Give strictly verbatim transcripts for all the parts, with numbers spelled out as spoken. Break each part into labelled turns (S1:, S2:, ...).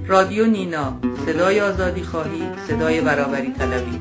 S1: رادیو نینا، صدای آزادی خواهی، صدای برابری طلبی.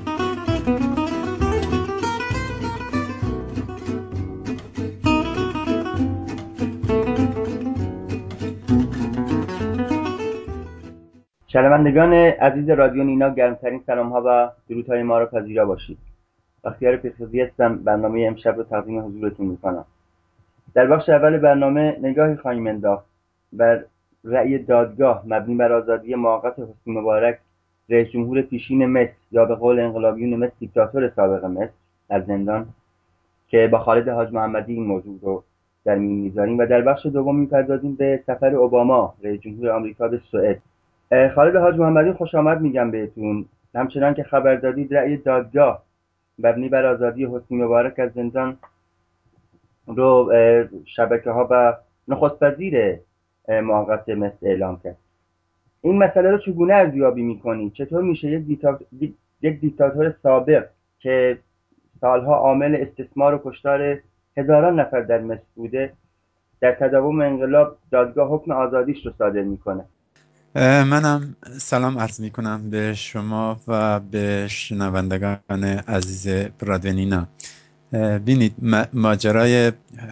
S2: شنوندگان عزیز رادیو نینا، گرمترین سلام ها و درودهای ما را پذیرا باشید. بختیار پیرخیزی هستم، برنامه امشب رو تقدیم حضورتون میکنم. در بخش اول برنامه نگاهی خواهیم انداخت بر رأی دادگاه مبنی بر آزادی موقت حسنی مبارک، رئیس جمهور پیشین مصر یا به قول انقلابیون مصر دیکتاتور سابق مصر، از زندان، که با خالد حاج محمدی این موضوع رو در میون میذاریم. و در بخش دوم میپردازیم به سفر اوباما رئیس جمهور آمریکا به سوئد. خالد حاج محمدی خوش آمد میگم بهتون. همچنان که خبر دادید، رأی دادگاه مبنی بر آزادی حسنی مبارک از زندان رو شبکه ها و نخست وزیر موقت مصر اعلام کرد. این مسئله رو چگونه ارزیابی میکنید؟ چطور میشه یک دیکتاتور یک دیکتاتور سابق که سالها عامل استثمار و کشتار هزاران نفر در مصر بوده، در تداوم انقلاب دادگاه حکم آزادیش رو صادر میکنه؟
S3: منم سلام عرض می کنم به شما و به شنوندگان عزیز رادیو نینا. بینید، ماجرای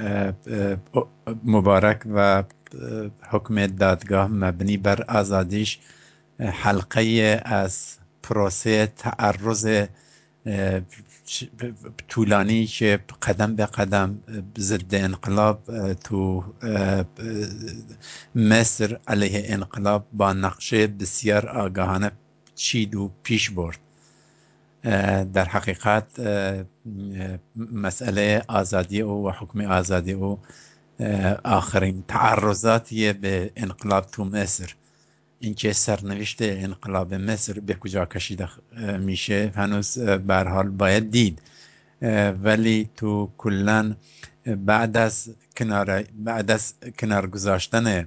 S3: مبارک و حکم دادگاه مبنی بر آزادیش حلقه از پروسه تعرض طولانی که قدم به قدم ضد انقلاب تو مصر علیه انقلاب با نقشه بسیار آگاهانه چید و پیش برد. در حقیقت مسئله آزادی او و حکم آزادی او آخرین تعرضاتی به انقلاب تو مصر. اینکه سرنوشت انقلاب مصر به کجا کشیده میشه هنوز به هر حال باید دید، ولی تو کلن بعد از کنار بعد از کنار گذاشتن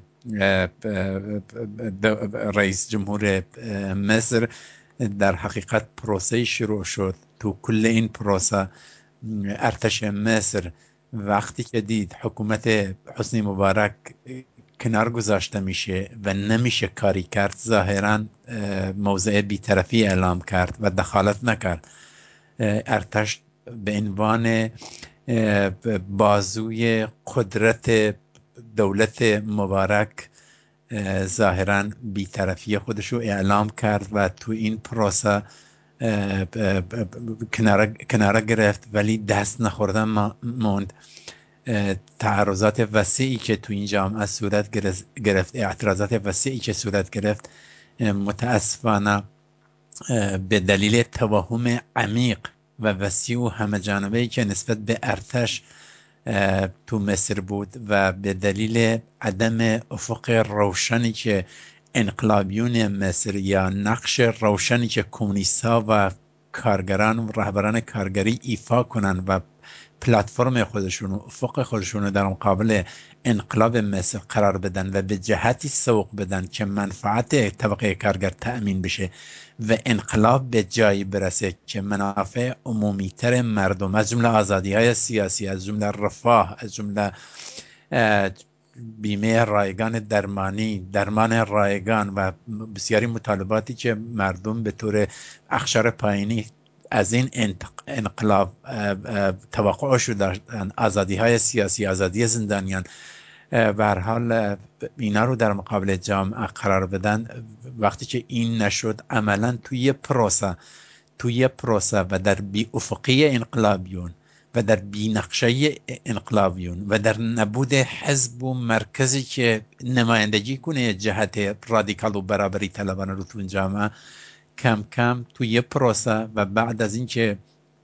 S3: رئیس جمهور مصر، در حقیقت پروسه شروع شد. تو کل این پروسه ارتش مصر وقتی که دید حکومت حسنی مبارک کنار گذاشته میشه و نمیشه کاری کرد، ظاهرا موضع بی‌طرفی اعلام کرد و دخالت نکرد. ارتش به عنوان بازوی قدرت دولت مبارک ظاهرا بی‌طرفی خودش رو اعلام کرد و تو این پروسه کناره گرفت، ولی دست نخوردن موند. تعرضات وسیعی که تو این جامعه صورت گرفت، اعتراضات وسیعی که صورت گرفت، متاسفانه به دلیل توهم عمیق و وسیع و همه جانبه‌ای که نسبت به ارتش تو مصر بود و به دلیل عدم افق روشنی که انقلابیون مصر یا نقش روشنی که کمونیست‌ها و کارگران و رهبران کارگری ایفا کنن و پلتفرم خودشون و افق خودشون رو در مقابل انقلاب مصر قرار بدن و به جهتی سوق بدن که منفعت طبقه کارگر تأمین بشه و انقلاب به جایی برسه که منافع عمومی‌تر مردم، از جمله آزادی‌های سیاسی، از جمله رفاه، از جمله بیمه رایگان درمانی، درمان رایگان و بسیاری مطالباتی که مردم به طور اخشار پایینی از این انقلاب توقعشو داشتن، آزادی های سیاسی، آزادی زندانیان، به هر حال اینا رو در مقابل جامعه قرار بدن. وقتی که این نشد، عملا توی پروسه توی پروسه و در بی افقی انقلابیون و در بی نقشه انقلابیون و در نبود حزب و مرکزی که نمایندگی کنه جهت رادیکال و برابری طلبانه رو تو جامعه، کم کم توی پروسه و بعد از اینکه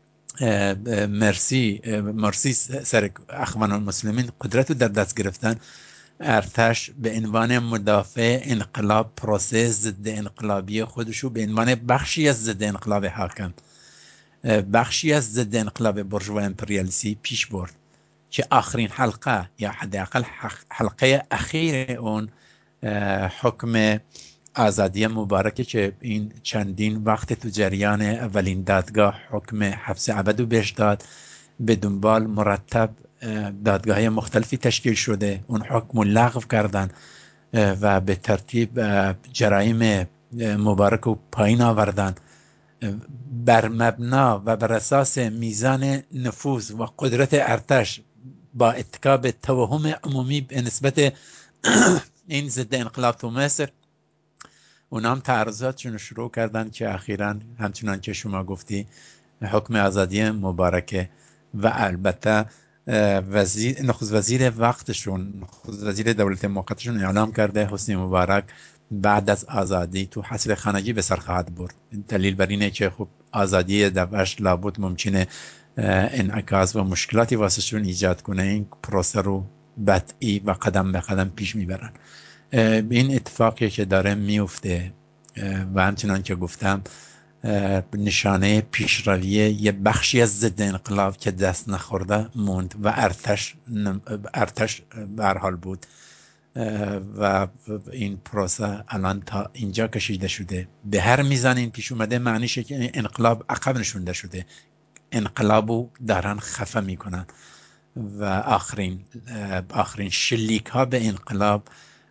S3: مرسی مرسی سر اخوان المسلمین قدرت رو در دست گرفتن، ارتش به عنوان مدافع انقلاب پروسه ضد انقلابی خودشو به عنوان بخشی از ضد انقلاب حاکم، بخشی از ضد انقلاب بورژوا امپریالیستی پیش برد که آخرین حلقه یا حداقل حلقه اخیر اون حکم آزادی مبارکه که این چندین وقت تو جریان اولین دادگاه حکم حبس ابدی بهش داد. به دنبال مرتب دادگاه مختلفی تشکیل شده، اون حکم لغو کردن و به ترتیب جرایم مبارک رو پایین آوردن بر مبنا و بر اساس میزان نفوذ و قدرت ارتش با اتکا به توهم عمومی به نسبت این ضد انقلاب تو مصر. اونا هم تعرضاتشون رو شروع کردن که اخیراً همچنان که شما گفتی حکم آزادی مبارکه و البته وزیر نخست وزیر وقتشون نخست وزیر دولت موقتشون اعلام کرده حسنی مبارک بعد از آزادی تو حصر خانگی به سر خواهد برد. دلیل بر اینه که خب آزادی دفعش لابد ممکنه انعکاس و مشکلاتی واسهشون ایجاد کنه. این پروسه رو بطئی و قدم به قدم پیش میبرن. این اتفاقی که داره میفته و همچنان که گفتم نشانه پیشروی یه بخشی از ضد انقلاب که دست نخورده موند و ارتش ارتش به هر حال بود و این پروسه الان تا اینجا کشیده شده. به هر میزان این پیش اومده معنیشه که انقلاب عقب نشونده شده. انقلابو دارن خفه میکنن و آخرین آخرین شلیک ها به انقلاب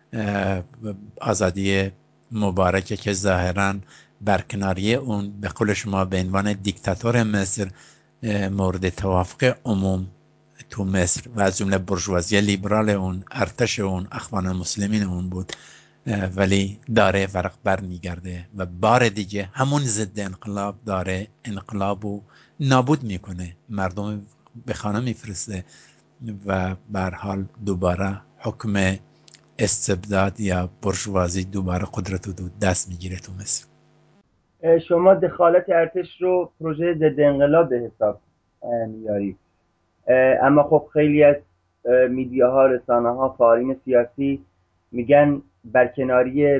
S3: آزادی مبارکه که ظاهراً برکناری اون به قول شما به عنوان دیکتاتور مصر مورد توافق عموم تو مصر و از جمله برجوازی لیبرال اون، ارتش اون، اخوان المسلمین اون بود، ولی داره ورق بر میگرده و بار دیگه همون ضد انقلاب داره انقلابو نابود میکنه، مردم به خانه میفرسته و به هر حال دوباره حکم استبداد یا برجوازی دوباره قدرت رو دست میگیره تو مصر.
S2: شما دخالت ارتش رو پروژه ضد انقلاب به حساب میارید، اما خب خیلی از میدیاها، رسانه ها، فعالین سیاسی میگن برکناری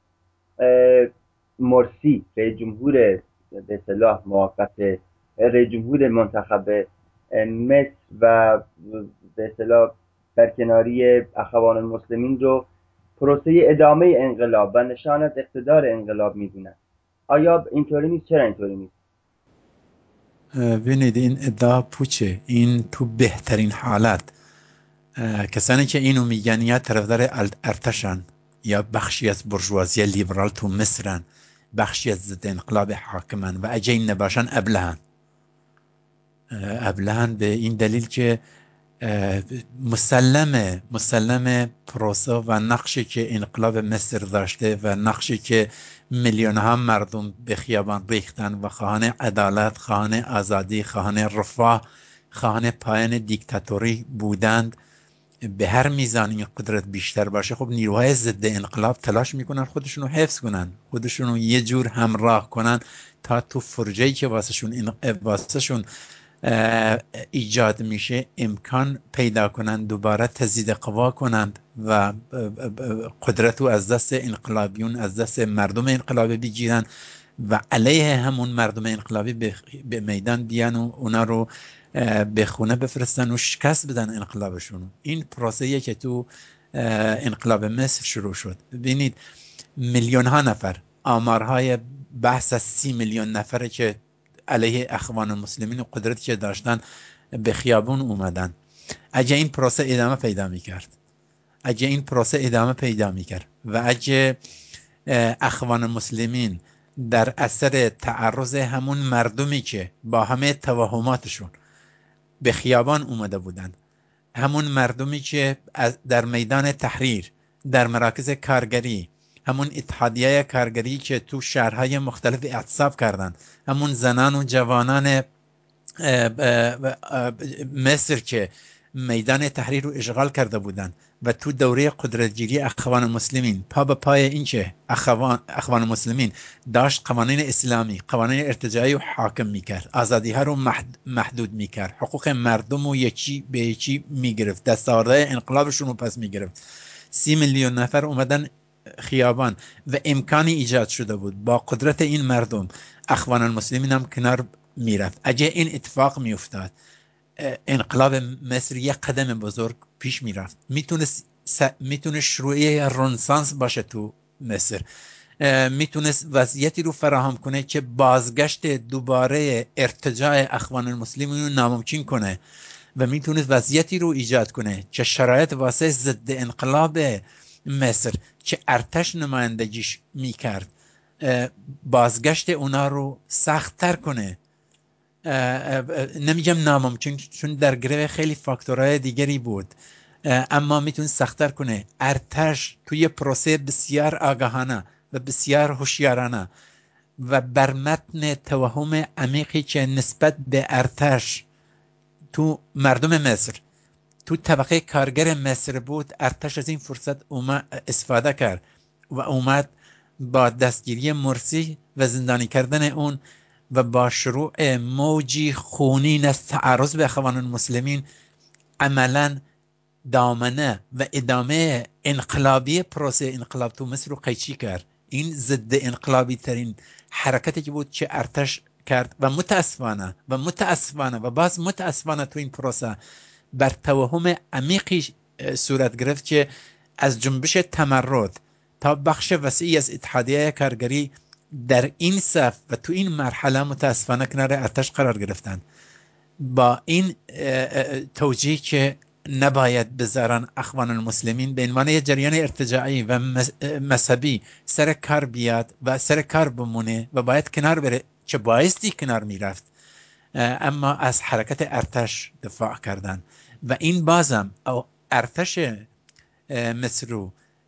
S2: مرسی رئیس جمهور به اصطلاح موقت رئیس جمهور منتخب مصر و به اصطلاح برکناری اخوان المسلمین رو پروسه ادامه انقلاب و نشان از اقتدار انقلاب میدونن. آیا اینطوری نیست؟ چرا اینطوری نیست؟
S3: ببینید این ادعا پوچه. این تو بهترین حالت کسانی که اینو میگن یا طرفدار ارتشن یا بخشی از برجوازی لیبرال تو مصرن، بخشی از ضد انقلاب حاکمن و اگه این نباشن ابلهن ابلهن به این دلیل که مسلمه مسلمه پروسه و نقشی که انقلاب مصر داشته و نقشی که میلیون ها مردم به خیابان ریختن و خواهان عدالت، خواهان آزادی، خواهان رفاه، خواهان پایان دیکتاتوری بودند، به هر میزان این قدرت بیشتر باشه خب نیروهای ضد انقلاب تلاش میکنن خودشونو حفظ کنن، خودشونو یه جور همراه کنن تا تو فرجه‌ای که واسهشون واسهشون ایجاد میشه امکان پیدا کنند دوباره تزیید قوا کنند و قدرت رو از دست انقلابیون، از دست مردم انقلابی بگیرن و علیه همون مردم انقلابی به میدان بیان و اونا رو به خونه بفرستن و شکست بدن انقلابشون. این پروسه‌ای که تو انقلاب مصر شروع شد. ببینید میلیون ها نفر، آمارهای بحث از سی میلیون نفره که علیه اخوان المسلمین و قدرتی که داشتن به خیابون اومدن. اگه این پروسه ادامه پیدا میکرد اگه این پروسه ادامه پیدا میکرد و اگه اخوان المسلمین در اثر تعرض همون مردمی که با همه توهماتشون به خیابان اومده بودن، همون مردمی که در میدان تحریر، در مراکز کارگری، همون اتحادیه کارگری که تو شهرهای مختلف اعتصاب کردن، همون زنان و جوانان مصر که میدان تحریر رو اشغال کرده بودن و تو دوره قدرتگیری اخوان المسلمین پا به پای این که اخوان, اخوان المسلمین داشت قوانین اسلامی، قوانین ارتجاعی رو حاکم میکرد، آزادی ها رو محدود میکرد، حقوق مردم رو یکی به یکی میگرفت، دستاوردهای انقلابشون رو پس میگرفت. سی میلیون نفر اومدن خیابان و امکانی ایجاد شده بود با قدرت این مردم اخوان المسلمین هم کنار میرفت. اگه این اتفاق میافتاد انقلاب مصر یک قدم بزرگ پیش میرفت، میتونست میتونست شروع رنسانس باشه تو مصر، میتونست وضعیتی رو فراهم کنه که بازگشت دوباره ارتجاع اخوان المسلمین رو ناممکن کنه و میتونست وضعیتی رو ایجاد کنه که شرایط واسه ضد انقلاب مصر که ارتش نمایندگیش میکرد بازگشت اونا رو سخت‌تر کنه. نمیگم ناممکن چون در گره خیلی فاکتورهای دیگری بود، اما میتونه سخت‌تر کنه. ارتش توی پروسه بسیار آگاهانه و بسیار هوشیارانه و بر متن توهم عمیقی که نسبت به ارتش تو مردم مصر، تو طبقه کارگر مصر بود، ارتش از این فرصت استفاده کرد و اومد با دستگیری مرسی و زندانی کردن اون و با شروع موجی خونین از تعرض به اخوان المسلمین عملا دامنه و ادامه انقلابی پروسه انقلاب تو مصر رو قیچی کرد. این ضد انقلابی ترین حرکتی که بود که ارتش کرد و متاسفانه و متاسفانه و باز متاسفانه تو این پروسه بر توهم عمیقی صورت گرفت که از جنبش تمرد تا بخش وسیعی از اتحادیه کارگری در این صف و تو این مرحله متاسفانه کنار ارتش قرار گرفتن. با این توجیه که نباید بذارن اخوان المسلمین به عنوان جریان ارتجاعی و مذهبی سر کار بیاد و سر کار بمونه و باید کنار بره، چه بایستی کنار میرفت، اما از حرکت ارتش دفاع کردن. و این بازم او ارتش مصر رو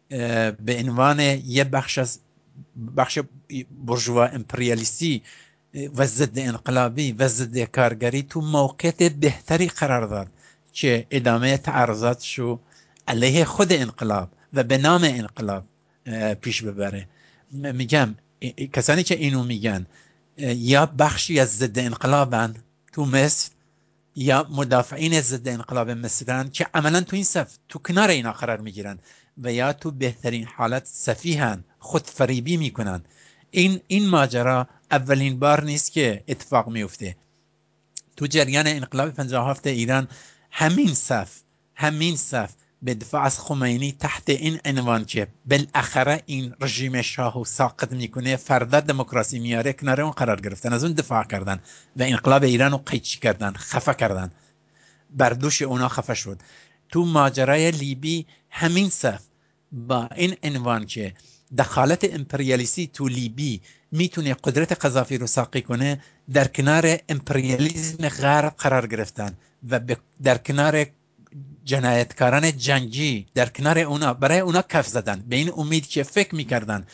S3: به عنوان یه بخش از بخش برجوا امپریالیستی و ضد انقلابی و ضد کارگری تو موقعیت بهتری قرار داد که ادامه تعرضاتشو علیه خود انقلاب و به نام انقلاب پیش ببره. میگم کسانی که اینو میگن یا بخشی از ضد انقلابن تو مصر یا مدافعین ضد انقلاب مصرن که عملا تو این صف تو کنار اینا قرار میگیرن و یا تو بهترین حالت سفیهن، خودفریبی میکنن. این این ماجرا اولین بار نیست که اتفاق میفته. تو جریان انقلاب پنجاه و هفت ایران همین صف همین صف به دفاع از خمینی تحت این عنوان که بالاخره این رژیم شاهو ساقط میکنه، فردا دموکراسی میاره، کنار اون قرار گرفتن، از اون دفاع کردن و انقلاب ایران رو قیچی کردن، خفه کردن، بردوش اونا خفه شد. تو ماجرای لیبی همین صف با این عنوان که دخالت امپریالیستی تو لیبی میتونه قدرت قذافی رو ساقی کنه، در کنار امپریالیسم غرب قرار گرفتن و در کنار جنایتکاران جنگی، در کنار اونا برای اونا کف زدن به این امید که فکر میکردن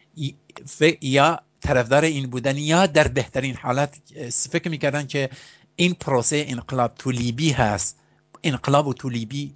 S3: یا طرفدار این بودن یا در بهترین حالت فکر میکردن که این پروسه انقلاب تو لیبی هست، انقلاب تو لیبی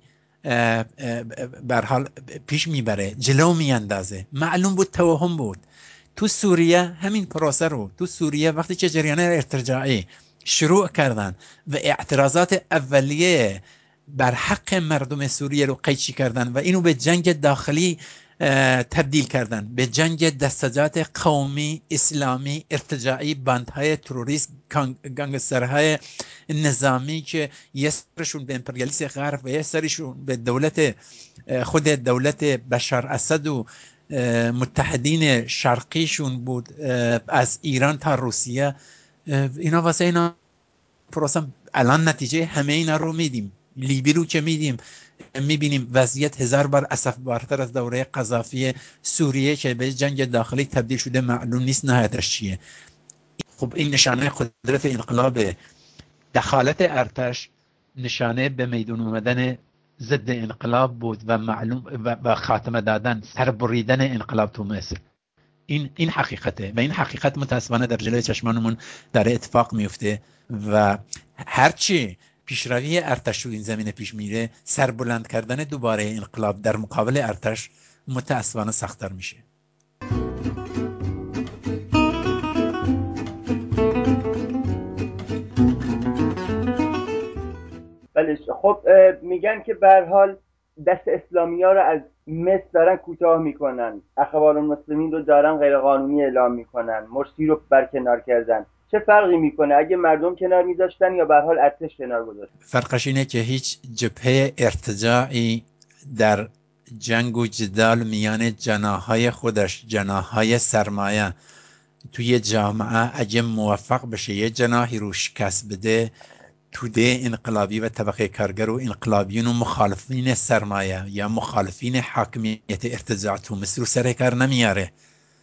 S3: بر حال پیش میبره، جلو میاندازه. معلوم بود، توهم بود. تو سوریه همین پروسه رو تو سوریه وقتی که جریان ارتجاعی شروع کردن و اعتراضات اولیه بر حق مردم سوریه رو قیچی کردن و اینو به جنگ داخلی تبدیل کردن، به جنگ دستجات قومی اسلامی ارتجاعی، باندهای تروریست، گانگسترهای نظامی که یه سرشون به امپریالیسم غرب و یه سرشون به دولت خود دولت بشار اسد و متحدین شرقیشون بود، از ایران تا روسیه. اینا واسه اینا پروسه الان نتیجه همه اینا رو میدیم. لیبی رو که میدیم میبینیم وضعیت هزار بار اسفبارتر از دوره قذافی. سوریه که به جنگ داخلی تبدیل شده معلوم نیست نهایتش چیه. خب این نشانه قدرت انقلاب، دخالت ارتش نشانه به میدون اومدن ضد انقلاب بود و معلوم و خاتمه دادن، سربریدن انقلاب تو مصر. این این حقیقته و این حقیقت متاسفانه در جلوی چشمانمون داره اتفاق میفته و هرچی پیشروی ارتش رو این زمینه پیش میره، سربلند کردن دوباره انقلاب در مقابل ارتش متاسفانه سخت‌تر میشه.
S2: بله. خب میگن که به هر حال دست اسلامی ها رو از مصر دارن کوتاه میکنن، اخوان المسلمین رو دارن غیر قانونی اعلام میکنن، مرسی رو برکنار کردن. چه فرقی میکنه اگه مردم کنار میذاشتن یا به هر حال ارتش کنار گذاشت؟
S3: فرقش اینه که هیچ جبهه ارتجاعی در جنگ و جدال میان جناحهای خودش، جناحهای سرمایه توی جامعه، اگه موفق بشه یه جناحی رو شکست بده، توده انقلابی و طبقه کارگر و انقلابیون و مخالفین سرمایه یا مخالفین حاکمیت ارتجاع تو مصر رو سر کار نمیاره.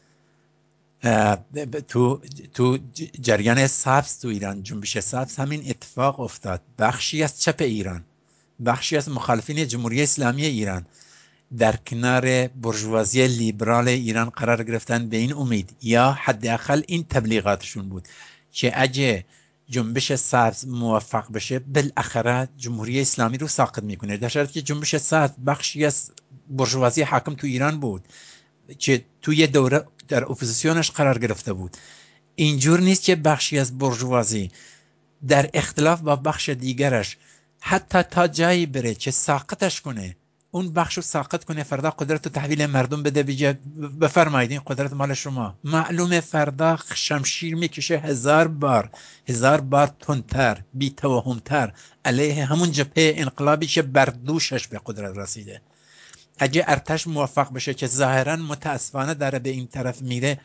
S3: تو تو جریان سبز تو ایران، جنبش سبز، همین اتفاق افتاد. بخشی از چپ ایران، بخشی از مخالفین جمهوری اسلامی ایران در کنار برجوازی لیبرال ایران قرار گرفتن به این امید یا حداقل این تبلیغاتشون بود که اگه جنبش سبز موفق بشه بالاخره جمهوری اسلامی رو ساقط میکنه، در صورتی که جنبش سبز بخشی از برجوازی حاکم تو ایران بود که توی دوره در اپوزیسیونش قرار گرفته بود. اینجور نیست که بخشی از برجوازی در اختلاف با بخش دیگرش حتی تا جایی بره که ساقطش کنه، اون بخش رو ساقط کنه، فردا قدرت رو تحویل مردم بده، بگه بفرمایید این قدرت مال شما. معلومه فردا شمشیر میکشه هزار بار هزار بار تندتر، بی توهمتر علیه همون جبهه انقلابی که بردوشش به قدرت رسیده. اگه ارتش موفق بشه که ظاهرا متاسفانه داره به این طرف میره،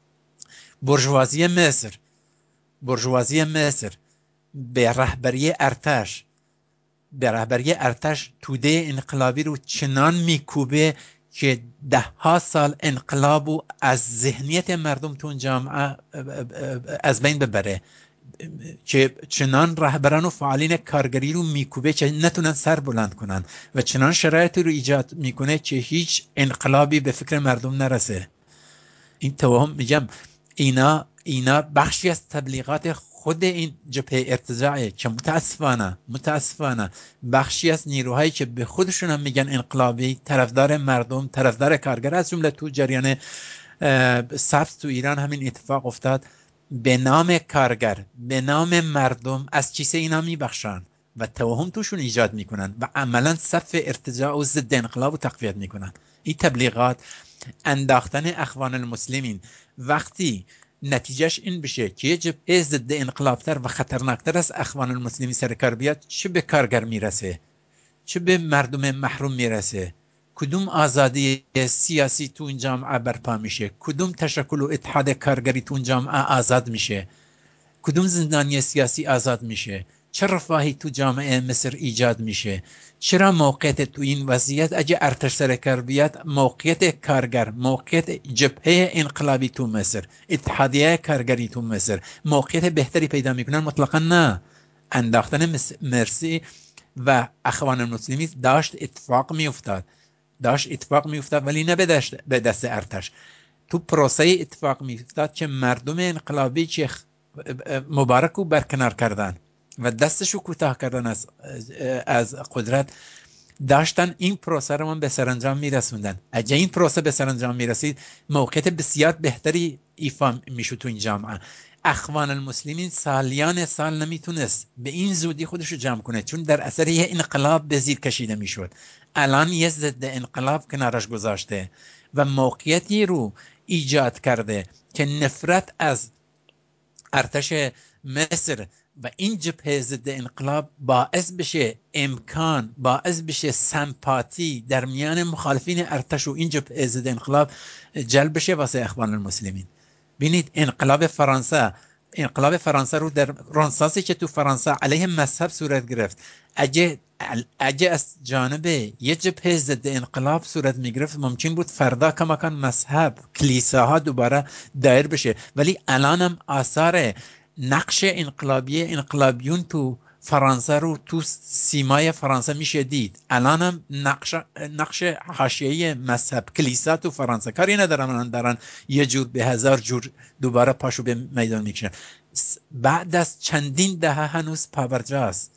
S3: برجوازی مصر برجوازی مصر به رهبری ارتش به رهبری ارتش توده انقلابی رو چنان میکوبه که ده ها سال انقلاب رو از ذهنیت مردم تو جامعه از بین ببره، که چنان رهبران و فعالین کارگری رو میکوبه که نتونن سر بلند کنن و چنان شرایط رو ایجاد میکنه که هیچ انقلابی به فکر مردم نرسه. این توهم میگم اینا اینا بخشی از تبلیغات خود این جبهه ارتجاعه که متاسفانه متاسفانه بخشی از نیروهایی که به خودشون هم میگن انقلابی، طرفدار مردم، طرفدار کارگر، از جمله تو جریان سبز تو ایران همین اتفاق افتاد، به نام کارگر، به نام مردم از کیسه اینا میبخشن و توهم توشون ایجاد میکنن و عملا صف ارتجاع و ضد انقلاب رو تقویت میکنن. این تبلیغات انداختن اخوان المسلمین وقتی نتیجهش این بشه که یه جبهه ضد انقلابتر و خطرناکتر از اخوان المسلمین سر کار بیاد، چه به کارگر میرسه، چه به مردم محروم میرسه؟ کدوم آزادی سیاسی تو این جامعه برپا میشه؟ کدوم تشکل و اتحاد کارگری تو این جامعه آزاد میشه؟ کدوم زندانی سیاسی آزاد میشه؟ چه رفاهی تو جامعه مصر ایجاد میشه؟ چرا موقعیت تو این وضعیت اگه ارتش سر کار بیاد، موقعیت کارگر، موقعیت جبهه انقلابی تو مصر، اتحادیه کارگری تو مصر موقعیت بهتری پیدا میکنن؟ مطلقا نه. انداختن مرسی و اخوان المسلمین داشت اتفاق میافتاد داشت اتفاق میافتاد ولی نه به دست ارتش. تو پروسه اتفاق میافتاد که مردم انقلابی که مبارک رو برکنار کردن و دستشو کوتاه کردن از از قدرت، داشتن این پروسه رو من به سرانجام میرسوندن. اگه این پروسه به سرانجام میرسید، موقعیت بسیار بهتری ایفا میشد تو این جامعه. اخوان المسلمین سالیان سال نمیتونست به این زودی خودشو جمع کنه، چون در اثر یه انقلاب به زیر کشیده میشد. الان یه ضد انقلاب کنارش گذاشته و موقعیتی رو ایجاد کرده که نفرت از ارتش مصر و این جبهه ضد انقلاب باعث بشه امکان باعث بشه سمپاتی در میان مخالفین ارتش و این جبهه ضد انقلاب جلب بشه واسه اخوان المسلمین. ببینید انقلاب فرانسه انقلاب فرانسه رو در رنسانسی که تو فرانسه علیه مذهب صورت گرفت، اگه اگه از جانب یه جبهه ضد انقلاب صورت میگرفت، ممکن بود فردا کماکان مذهب، کلیساها دوباره دایر بشه. ولی الان هم آثار نقش انقلابی انقلابیون تو فرانسه رو تو سیمای فرانسه میشه دید. الان هم نقش نقش حاشیه‌ای مذهب، کلیسا تو فرانسه کاری ندارن، الان دارن یه جور به هزار جور دوباره پاشو به میدان میکشن. بعد از چندین دهه هنوز پابرجاست.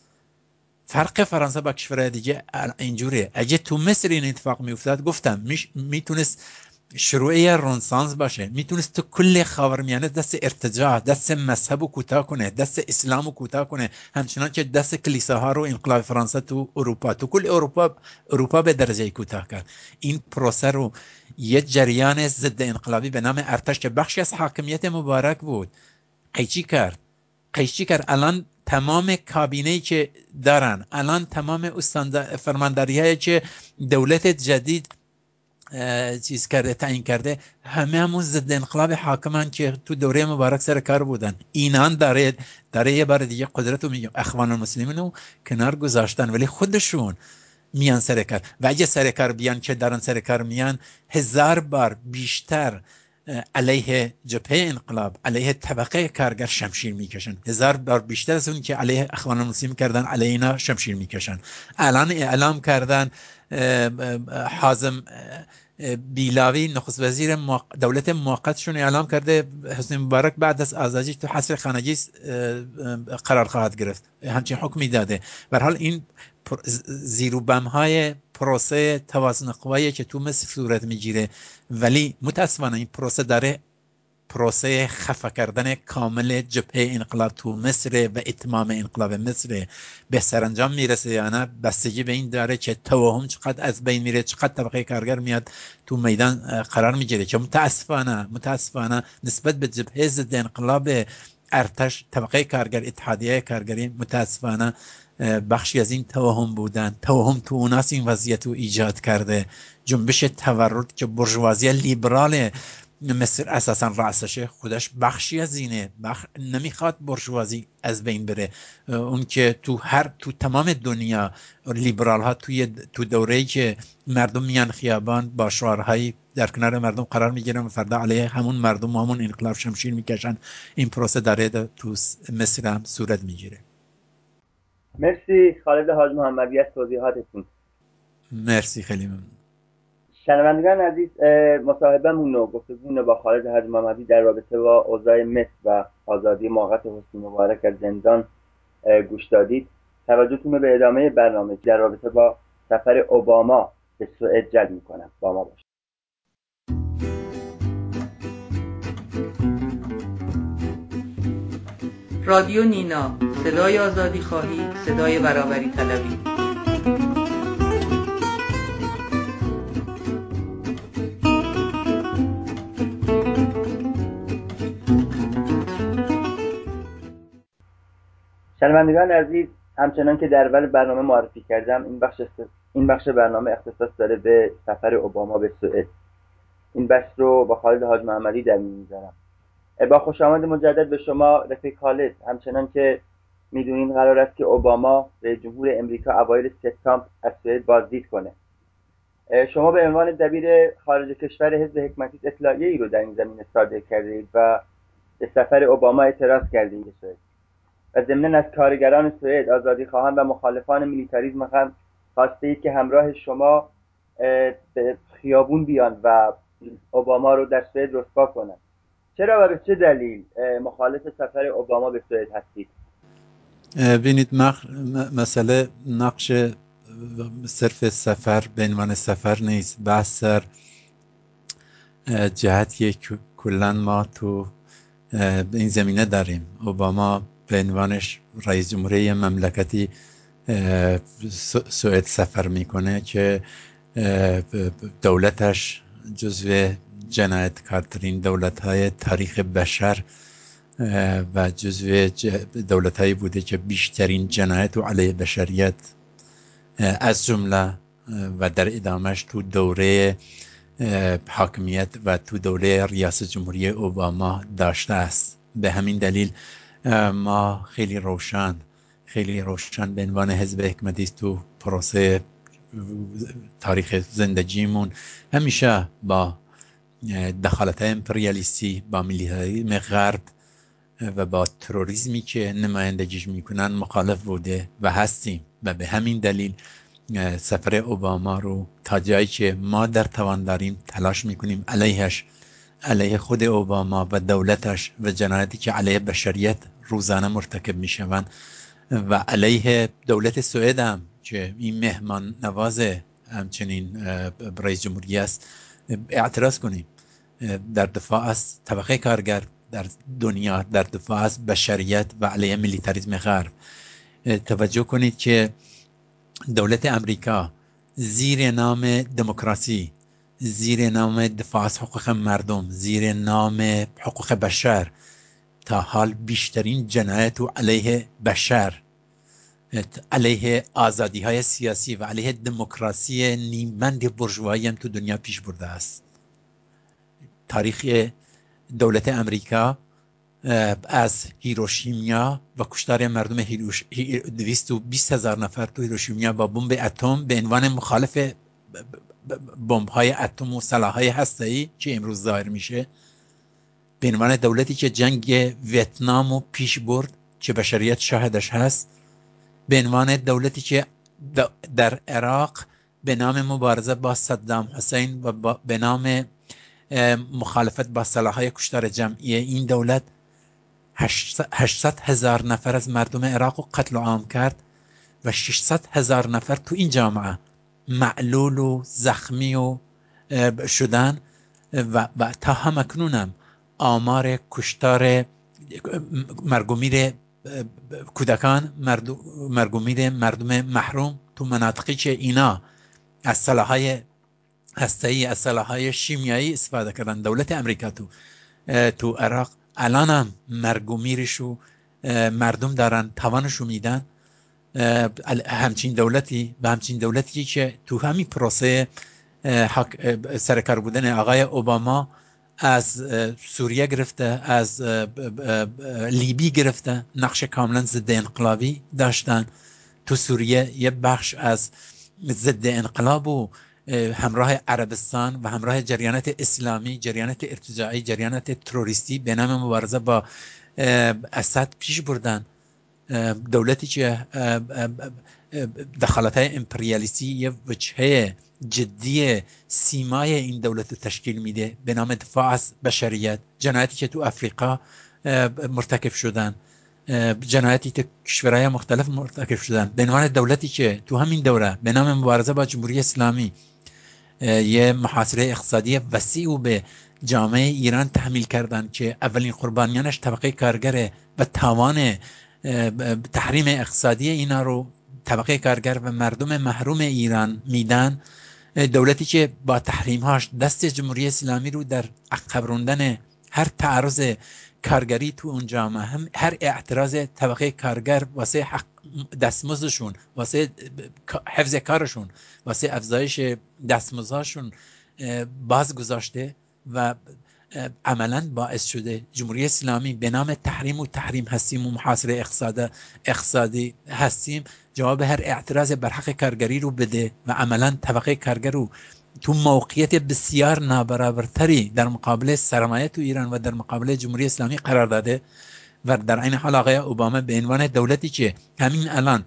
S3: فرق فرانسه با کشورهای دیگه اینجوریه. اگه تو مصر این اتفاق میافتاد، گفتم میتونست شروع رنسانس باشه، میتونست تو کل خاورمیانه دست ارتجاع، دست مذهب رو کوتاه کنه، دست اسلام رو کوتاه کنه، همچنان که دست کلیساها رو انقلاب فرانسه تو اروپا تو کل اروپا اروپا به درجه کوتاه کرد. این پروسه رو یه جریان ضد انقلابی به نام ارتش که بخشی از حاکمیت مبارک بود قیچی کرد قیچی کرد. الان تمام کابینه‌ای که دارن، الان تمام فرمانداری‌هایی که دولت جدید چیز کرده تعیین کرده، همه همون ضد انقلاب حاکمان که تو دوره مبارک سر کار بودن. اینان داره داره یه بار دیگه قدرت رو میگم اخوان المسلمین رو کنار گذاشتن، ولی خودشون میان سر کار. و اگه سر کار بیان که دارن سر کار میان، هزار بار بیشتر علیه جبهه انقلاب، علیه طبقه کارگر شمشیر میکشن، هزار بار بیشتر از اون که علیه اخوان المسلمین کردن علیه اینا شمشیر میکشن. الان اعلام کردن حازم بیلاوی نخست وزیر دولت موقتشون اعلام کرده حسنی مبارک بعد از آزادیش تو حصر خانگی قرار خواهد گرفت، همچین حکمی داده. به هر حال این زیر و بم های پروسه توازن قوایی که تو مصر صورت میگیره، ولی متاسفانه این پروسه داره پروسه خفه کردن کامل جبهه انقلاب تو مصر و اتمام انقلاب مصر به سرانجام میرسه یا نه، بستگی به این داره که توهم چقدر از بین میره، چقدر طبقه کارگر میاد تو میدان قرار میگیره. که متاسفانه متاسفانه نسبت به جبهه ضد انقلاب ارتش، طبقه کارگر، اتحادیه کارگری، متاسفانه بخشی از این توهم بودن. توهم تو اوناس این وضعیت رو ایجاد کرده. جنبش تورد که برجوازی لیبرال مصر اساسا رأسشه، خودش بخشی از اینه. بخ... نمیخواد برجوازی از بین بره. اون که تو هر تو تمام دنیا لیبرال ها توی تو دوره‌ای که مردم میان خیابان با شعارهایی در کنار مردم قرار میگیرن و فردا علیه همون مردم و همون انقلاب شمشیر میکشن، این پروسه داره تو مصر هم صورت میگیره.
S2: مرسی خالد حاج محمدی از توضیحاتتون.
S3: مرسی، خیلی ممنون.
S2: شنوندگان عزیز، مصاحبه‌مون و گفتگومون با خالد حاج محمدی در رابطه با اوضاع مصر و آزادی موقت حسنی مبارک از زندان گوش دادید. توجهتون رو به ادامه برنامه در رابطه با سفر اوباما به سوئد جلب می‌کنم. با ما باشید.
S1: رادیو نینا، صدای آزادی خواهی، صدای برابری طلبی.
S2: شنوندگان عزیز، همچنان که در اول برنامه معرفی کردم، این بخش این بخش برنامه اختصاص داره به سفر اوباما به سوئد. این بخش رو با خالد حاج محمدی در میون میذارم. با خوش آمد مجدد به شما رفیق خالد. همچنان که میدونین قرار است که اوباما رئیس جمهور امریکا اوایل سپتامبر از سوئد بازدید کنه. شما به عنوان دبیر خارج کشور حزب حکمتی اطلاعیه ای رو در این زمینه صادر کردید و به سفر اوباما اعتراض کردید به سوئد و ضمناً از کارگران سوئد، آزادیخواهان و مخالفان میلیتاریسم هم خواسته اید که همراه شما به خیابون بیان و اوباما رو در سوئد رسوا کنند. چرا و به چه دلیل مخالف سفر اوباما به سوئد هستید؟
S3: ببینید، مخ... مسئله نقش صرف سفر به عنوان سفر نیست، بحث سر جهتیه که کلا ما تو این زمینه داریم. اوباما به عنوانش رئیس جمهوری مملکتی سوئد سفر میکنه که دولتش جزو جنایتکارترین دولت‌های تاریخ بشر و جزو دولت‌هایی بوده که بیشترین جنایت علیه بشریت از جمله و در ادامهش تو دوره حاکمیت و تو دوره ریاست جمهوری اوباما داشته است. به همین دلیل ما خیلی روشن خیلی روشن به عنوان حزب حکمتی تو پروسه تاریخ زندگیمون همیشه با دخالت امپریالیستی، با میلیتاریسم غرب و با تروریسمی که نمایندگیش میکنن مخالف بوده و هستیم. و به همین دلیل سفر اوباما رو تا جایی که ما در توان داریم تلاش میکنیم علیهش، علیه خود اوباما و دولتش و جنایتی که علیه بشریت روزانه مرتکب میشوند و علیه دولت سوئد هم که این مهمان نوازه همچنین رئیس جمهوری است اعتراض کنیم، در دفاع از طبقه کارگر در دنیا، در دفاع از بشریت و علیه میلیتاریسم غرب. توجه کنید که دولت امریکا زیر نام دموکراسی، زیر نام دفاع از حقوق مردم، زیر نام حقوق بشر تا حال بیشترین جنایت و علیه بشر علیه آزادی های سیاسی و علیه دموکراسی نیمبند برجوایی هم تو دنیا پیش برده است. تاریخ دولت امریکا از هیروشیما و کشتار مردم هیروش دویست و بیست هزار نفر تو هیروشیما با بمب اتم به عنوان مخالف بمب های اتم و سلاح‌های هسته‌ای که امروز ظاهر میشه، به عنوان دولتی که جنگ ویتنامو پیش برد که بشریت شاهدش هست، به عنوان دولتی که در عراق به نام مبارزه با صدام حسین و به نام مخالفت با سلاح‌های کشتار جمعی این دولت هشتصد هزار نفر از مردم عراق رو قتل عام کرد و ششصد هزار نفر تو این جامعه معلول و زخمی و شدن و, و تا هم اکنونم آمار کشتار مرگومیر کودکان، مرگومیر مردم محروم تو مناطقی که اینا از سلاح‌های هسته‌ای، از سلاح‌های شیمیایی استفاده کردن، دولت امریکا تو تو عراق الان هم مرگومیرشو مردم دارن توانشو میدن. همچین دولتی و همچین دولتی که تو همین پروسه سرکار بودن آقای اوباما از سوریه گرفته، از لیبی گرفته، نقش کاملا ضد انقلابی داشتن. تو سوریه یه بخش از ضد انقلاب و همراه عربستان و همراه جریانات اسلامی، جریانات ارتجاعی، جریانات تروریستی به نام مبارزه با اسد پیش بردن. دولتی که دخالت‌های امپریالیستی یه وجهه جدی سیمای این دولت تشکیل میده به نام دفاع از بشریت. جنایتی که تو افریقا مرتکب شدن، جنایتی که کشورهای مختلف مرتکب شدن، به عنوان دولتی که تو همین دوره به نام مبارزه با جمهوری اسلامی یه محاصره اقتصادی وسیع و به جامعه ایران تحمیل کردن که اولین قربانیانش طبقه کارگره و توان تحریم اقتصادی اینا رو طبقه کارگر و مردم محروم ایران میدن. دولتی که با تحریمهاش دست جمهوری اسلامی رو در عقب راندن هر تعرض کارگری تو اون جامعه، هم هر اعتراض طبقه کارگر واسه حق دستمزدشون، واسه حفظ کارشون، واسه افزایش دستمزدشون باز گذاشته و عملا باعث شده جمهوری اسلامی به نام تحریم و تحریم هستیم و محاصره اقتصاد اقتصادی هستیم جواب هر اعتراض بر حق کارگری رو بده و عملا طبقه کارگر رو تو موقعیت بسیار نابرابرتری در مقابل سرمایه تو ایران و در مقابل جمهوری اسلامی قرار داده. و در این حال آقای اوباما به عنوان دولتی که همین الان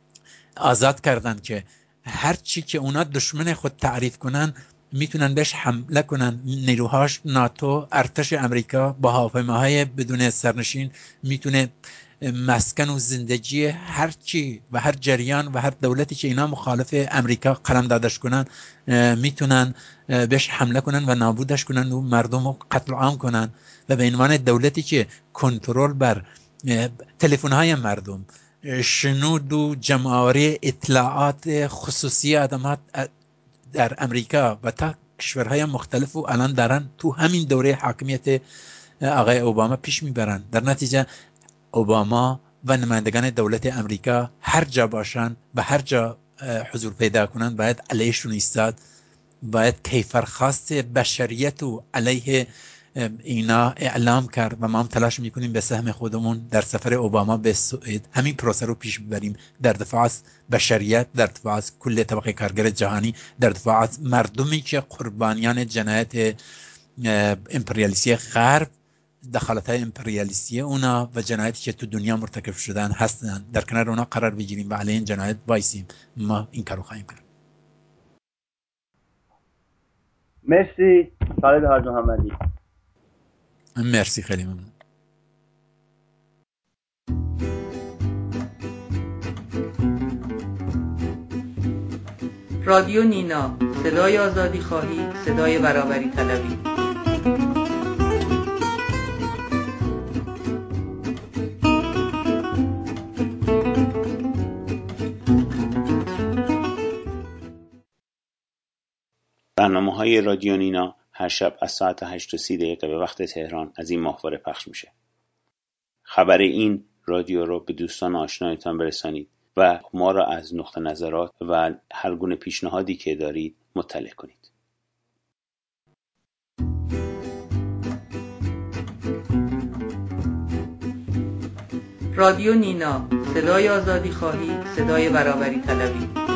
S3: آزاد کردن که هر چی که اونا دشمن خود تعریف کنن میتونن بهش حمله کنن، نیروهاش ناتو، ارتش امریکا با هواپیماهای بدون سرنشین میتونه مسکن و زندگی هر چی و هر جریان و هر دولتی که اینا مخالف امریکا قلم دادش کنن میتونن بهش حمله کنن و نابودش کنن و مردم رو قتل عام کنن. و به عنوان دولتی که کنترل بر تلفن‌های مردم، شنود و جمع‌آوری اطلاعات خصوصی آدمات در امریکا و تا کشورهای مختلف و الان دارن تو همین دوره حاکمیت آقای اوباما پیش میبرن. در نتیجه اوباما و نمایندگان دولت امریکا هر جا باشن و هر جا حضور پیدا کنن باید علیهشون ایستاد، باید کیفرخواست بشریت و علیه اینا اعلام کرد و ما هم تلاش میکنیم به سهم خودمون در سفر اوباما به سوئد همین پروسه رو پیش ببریم، در دفاع از بشریت، در دفاع از کل طبقه کارگر جهانی، در دفاع از مردمی که قربانیان جنایت امپریالیستی غرب، دخالت‌های امپریالیستی اونا و جنایتی که تو دنیا مرتکب شدن هستن در کنار اونا قرار بگیریم و علیه این جنایت وایسیم. ما این کارو خواهیم کرد.
S2: مرسی خالد حاج محمدی.
S3: مرسی، خیلی ممنون.
S1: رادیو نینا، صدای آزادی خواهی، صدای برابری طلبی.
S4: برنامه‌های رادیو نینا هر شب از ساعت هشت و سی دقیقه به وقت تهران از این ماهواره پخش میشه. خبر این رادیو رو به دوستان آشنایتان برسانید و ما را از نقطه نظرات و هر گونه پیشنهادی که دارید مطلع کنید.
S1: رادیو نینا، صدای آزادی خواهی، صدای برابری طلبی.